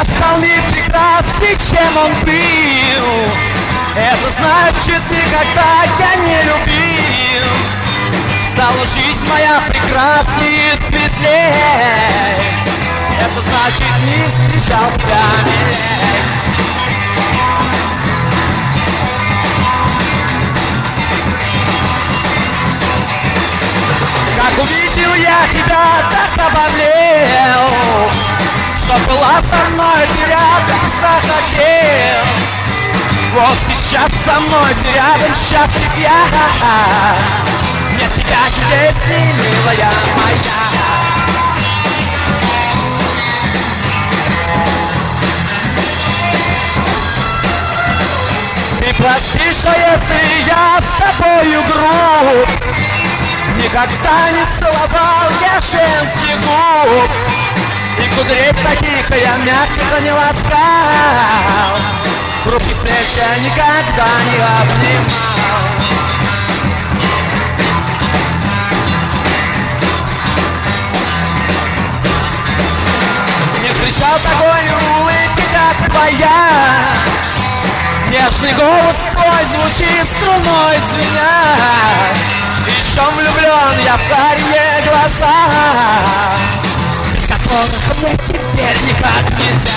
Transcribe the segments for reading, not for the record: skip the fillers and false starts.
Я стал не прекрасней, чем он был. Это значит, никогда я не любил. Стала жизнь моя прекраснее и светлей. Это значит, не встречал тебя милей. Как увидел я тебя, так обомлел, что была со мной, ты рядом захотел. Вот сейчас со мной ты рядом, счастлив я. Нет тебя чудесней, милая моя. Ты прости, что если я с тобою груб, никогда не целовал я женских губ, и кудрей таких я мягких не ласкал, хрупких плеч я никогда не обнимал. Не встречал такой улыбки, как твоя. Нежный голос твой звучит струной звеня. Еще влюблен я в карие глаза, без которых мне теперь никак нельзя.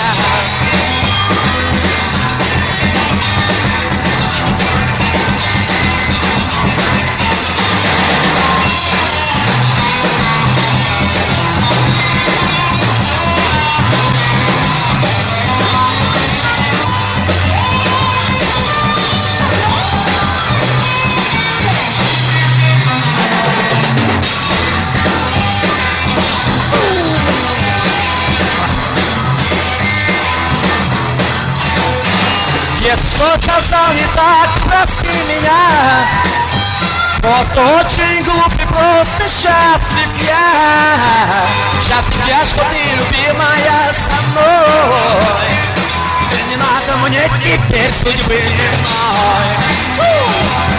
Если что сказал не так, прости меня. Просто очень глупый, просто счастлив я. Счастлив я, что ты, любимая, со мной. Теперь не надо мне теперь судьбы иной.